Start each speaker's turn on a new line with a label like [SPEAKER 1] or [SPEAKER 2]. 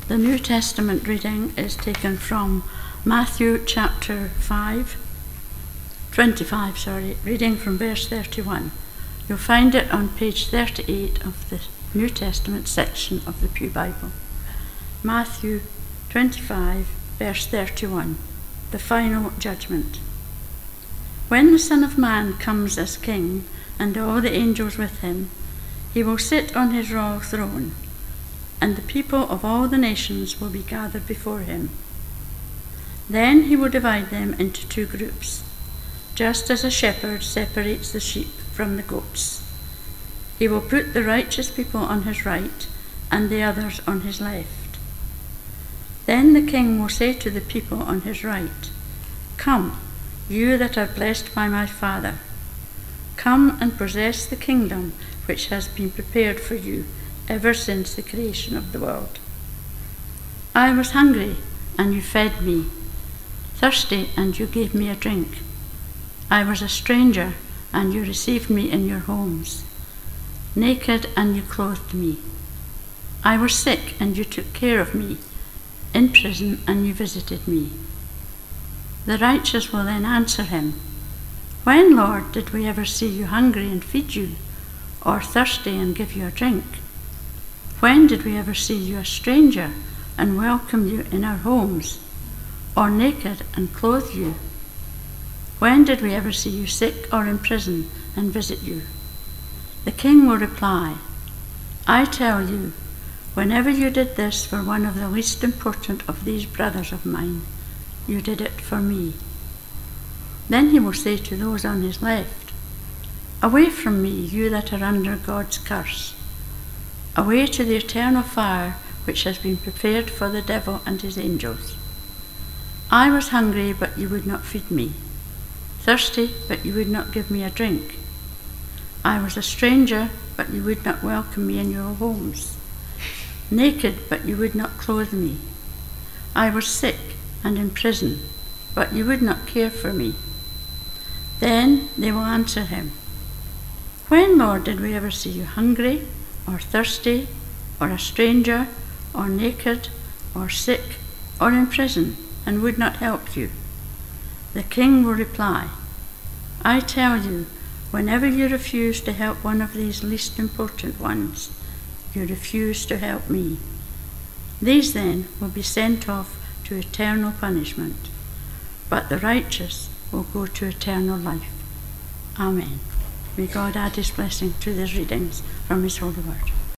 [SPEAKER 1] The New Testament reading is taken from Matthew chapter 25, reading from verse 31. You'll find it on page 38 of the New Testament section of the Pew Bible. Matthew 25, verse 31, the final judgment. When the Son of Man comes as King, and all the angels with him, he will sit on his royal throne, and the people of all the nations will be gathered before him. Then he will divide them into two groups, just as a shepherd separates the sheep from the goats. He will put the righteous people on his right and the others on his left. Then the king will say to the people on his right, "Come, you that are blessed by my Father. Come and possess the kingdom which has been prepared for you ever since the creation of the world. I was hungry, and you fed me, thirsty, and you gave me a drink. I was a stranger, and you received me in your homes, naked, and you clothed me. I was sick, and you took care of me, in prison, and you visited me." The righteous will then answer him, "When, Lord, did we ever see you hungry and feed you, or thirsty and give you a drink? When did we ever see you a stranger and welcome you in our homes, or naked and clothe you? When did we ever see you sick or in prison and visit you?" The king will reply, "I tell you, whenever you did this for one of the least important of these brothers of mine, you did it for me." Then he will say to those on his left, "Away from me, you that are under God's curse, away to the eternal fire which has been prepared for the devil and his angels. I was hungry, but you would not feed me, thirsty, but you would not give me a drink. I was a stranger, but you would not welcome me in your homes, naked, but you would not clothe me. I was sick and in prison, but you would not care for me." Then they will answer him, "When, Lord, did we ever see you hungry, or thirsty, or a stranger, or naked, or sick, or in prison, and would not help you?" The king will reply, "I tell you, whenever you refuse to help one of these least important ones, you refuse to help me." These then will be sent off to eternal punishment, but the righteous will go to eternal life. Amen. May God add his blessing to these readings from his holy word.